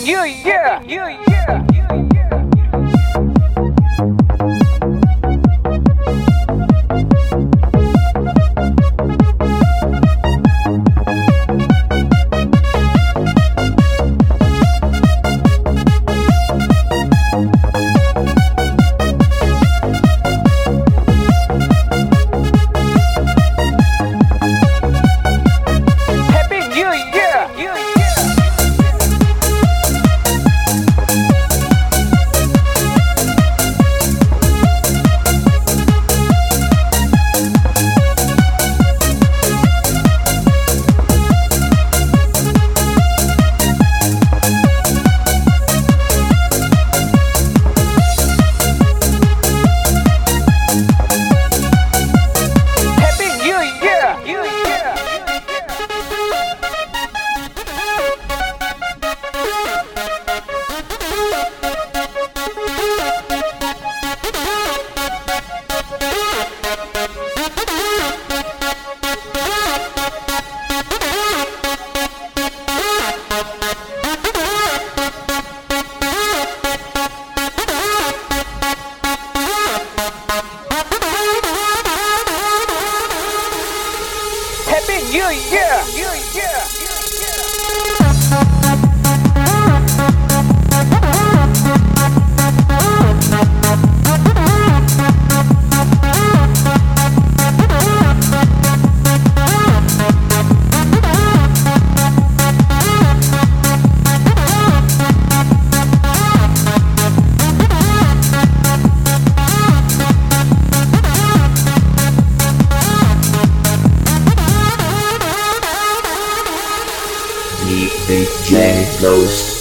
New Year! New Year! New Year! New Year! DJ Ghost.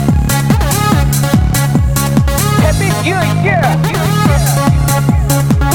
Happy New Year!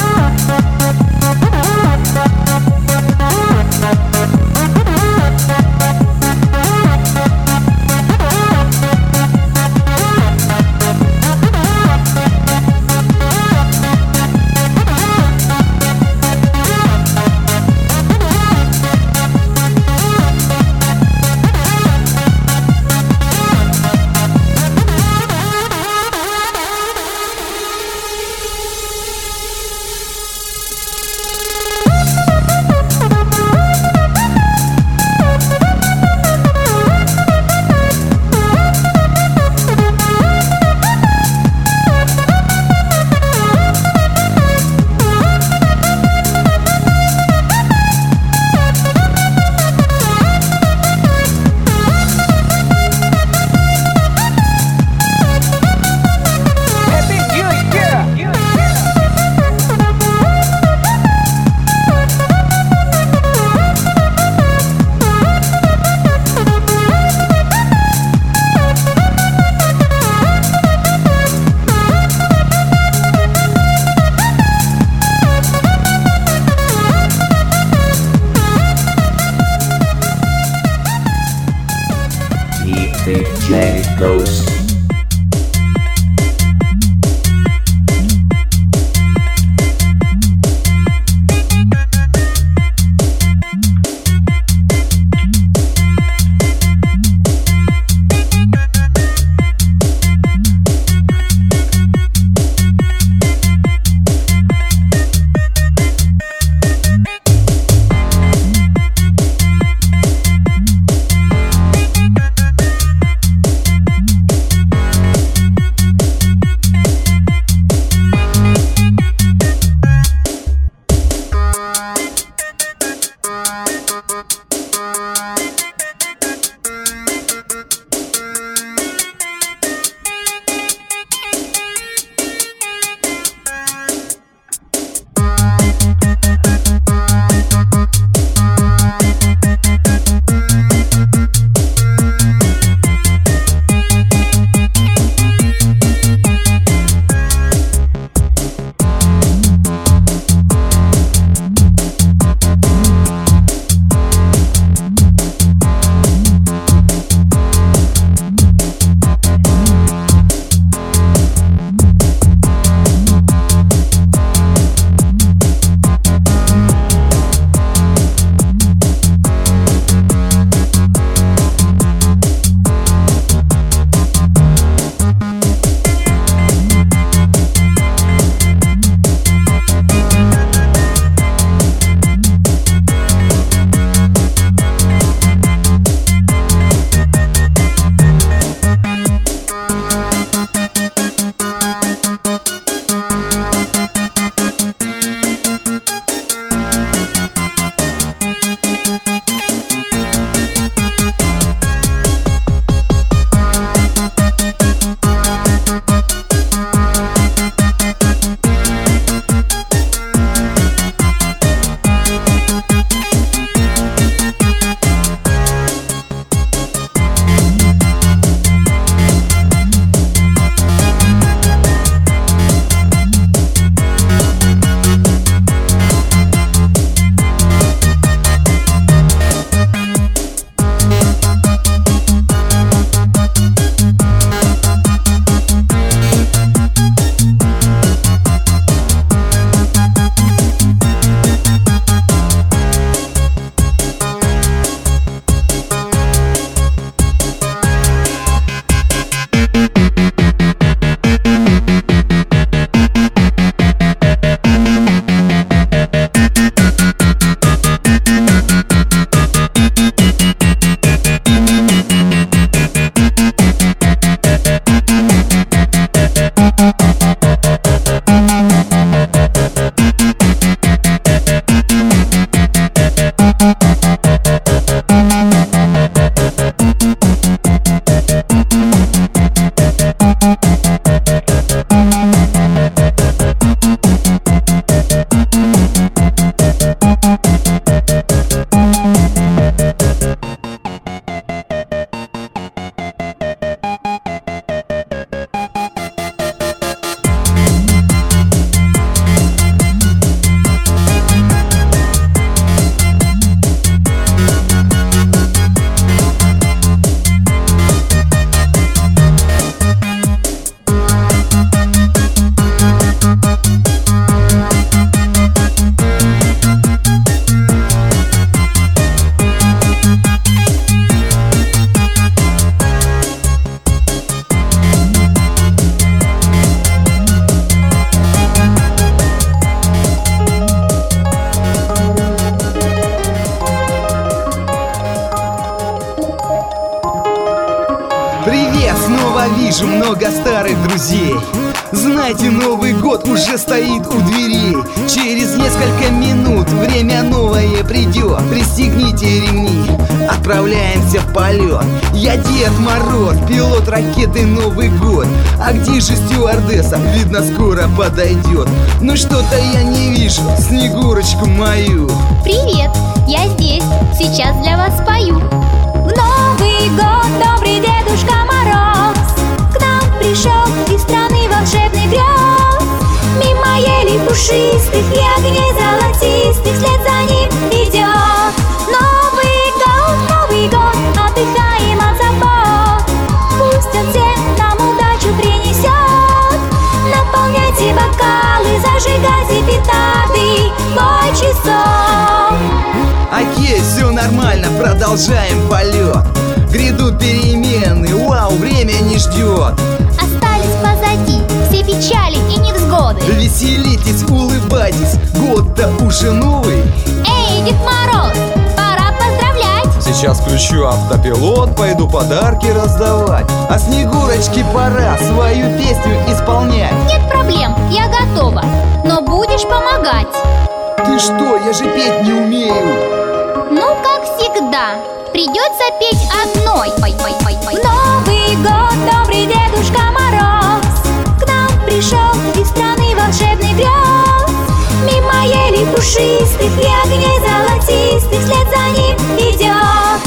снова вижу много старых друзей. Знаете, Новый год уже стоит у дверей. Через несколько минут время новое придет. Пристегните ремни, отправляемся в полет. Я Дед Мороз, пилот ракеты Новый год. А где же стюардесса? Видно, скоро подойдет. Но что-то я не вижу Снегурочку мою. Привет, я здесь, сейчас для вас спою. В Новый год добрый Дедушка Мороз к нам пришел из страны волшебных грез. Мимо елей пушистых и огней золотистых вслед за ним идет. Новый год, отдыхаем от забот. Пусть он всем нам удачу принесет. Наполняйте бокалы, зажигайте петарды, бой часов. Окей, все нормально, продолжаем полет. Грядут перемены, вау, время не ждет. Остались позади все печали и невзгоды. Веселитесь, улыбайтесь, год-то уже новый. Эй, Дед Мороз, пора поздравлять. Сейчас включу автопилот, пойду подарки раздавать. А Снегурочке пора свою песню исполнять. Нет проблем, я готова, но будешь помогать. Ты что, я же петь не умею. Ну, как всегда, придется петь одной. В Новый год добрый Дедушка Мороз к нам пришел из страны волшебных грез. Мимо елей пушистых и огней золотистых вслед за ним идет.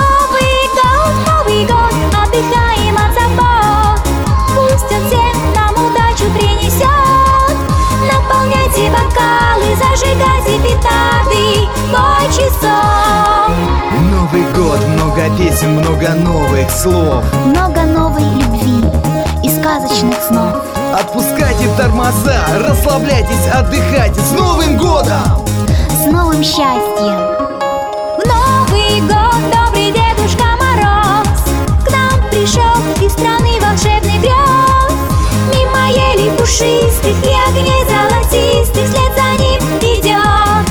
Новый год, отдыхаем от забот. Пусть он всем нам удачу принесет. Наполняйте бокалы, зажигайте петарды, бой часов. Новый год, много песен, много новых слов. Много новой любви и сказочных снов. Отпускайте тормоза, расслабляйтесь, отдыхайте. С Новым годом! С новым счастьем. В Новый год добрый Дедушка Мороз к нам пришел из страны волшебных грез. Мимо елей пушистых и огней золотистых вслед за ним идет.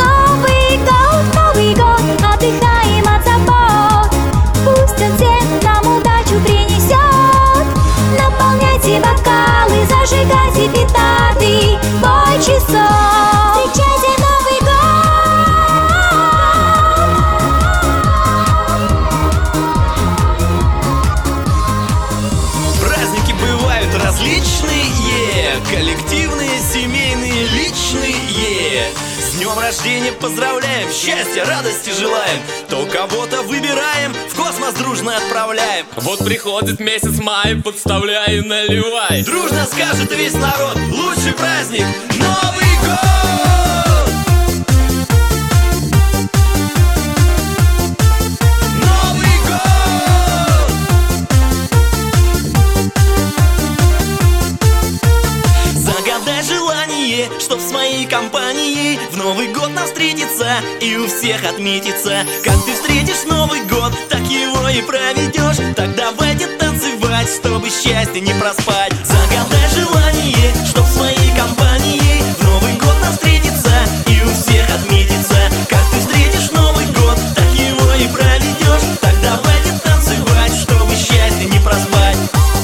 Новый год, отдыхаем от забот. Пусть он всем нам удачу принесет. Наполняйте бокалы, зажигайте петарды, бой часов. Встречайте Новый год. Праздники бывают различные, коллективные, семейные, личные. С днем рождения поздравляем, счастья, радости желаем. То кого-то выбираем, в космос дружно отправляем. Вот приходит месяц май, подставляй и наливай. Дружно скажет весь народ, лучший праздник — Новый год! Новый год! Загадай желание, чтоб с моей компанией в Новый год нам встретиться и у всех отметиться. Как ты встретишь Новый год, так его и проведешь. Так давайте танцевать, чтобы счастье не проспать. Загадай желание, чтоб с моей компанией в Новый год нам встретиться и у всех отметиться. Как ты встретишь Новый год, так его и проведешь. Так давайте танцевать, чтобы счастье не проспать.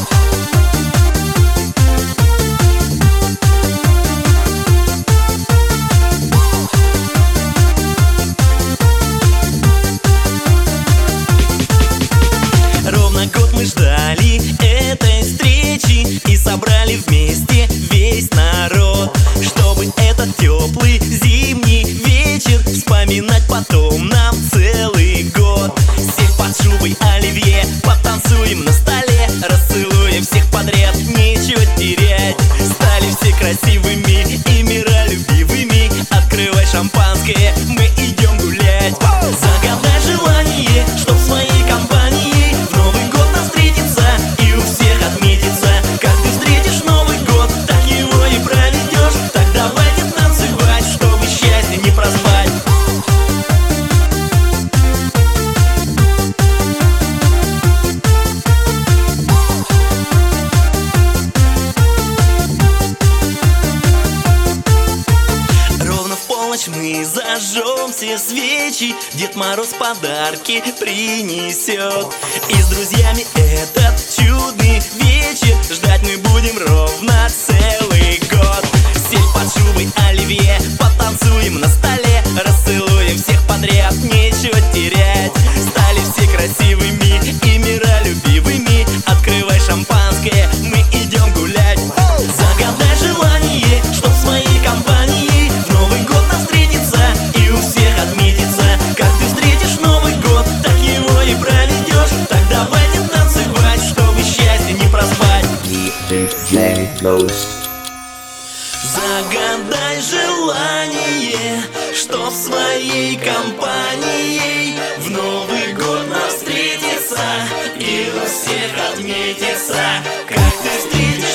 Ровно год мы ждали этой встречи и собрали вместе весь народ, чтобы этот теплый зимний вечер вспоминать потом нам целый год. Сев под шубой оливье, потанцуем на столе, расцелуем всех подряд, нечего терять. Стали все красивыми и миролюбивыми. Открывай шампанское, мы идем гулять. Загадай желание, чтоб с моей компанией в Новый год нам встретиться и у всех отметиться. Как ты встретишь Новый год, так его и проведешь. Так давайте танцевать, чтобы счастье не проспать. Ровно в полночь мы зажжем все свечи, Дед Мороз подарки принесет. И с друзьями этот чудный Загадай желание, что в своей компании в Новый год нам встретиться и у всех отметиться. Как ты встретишь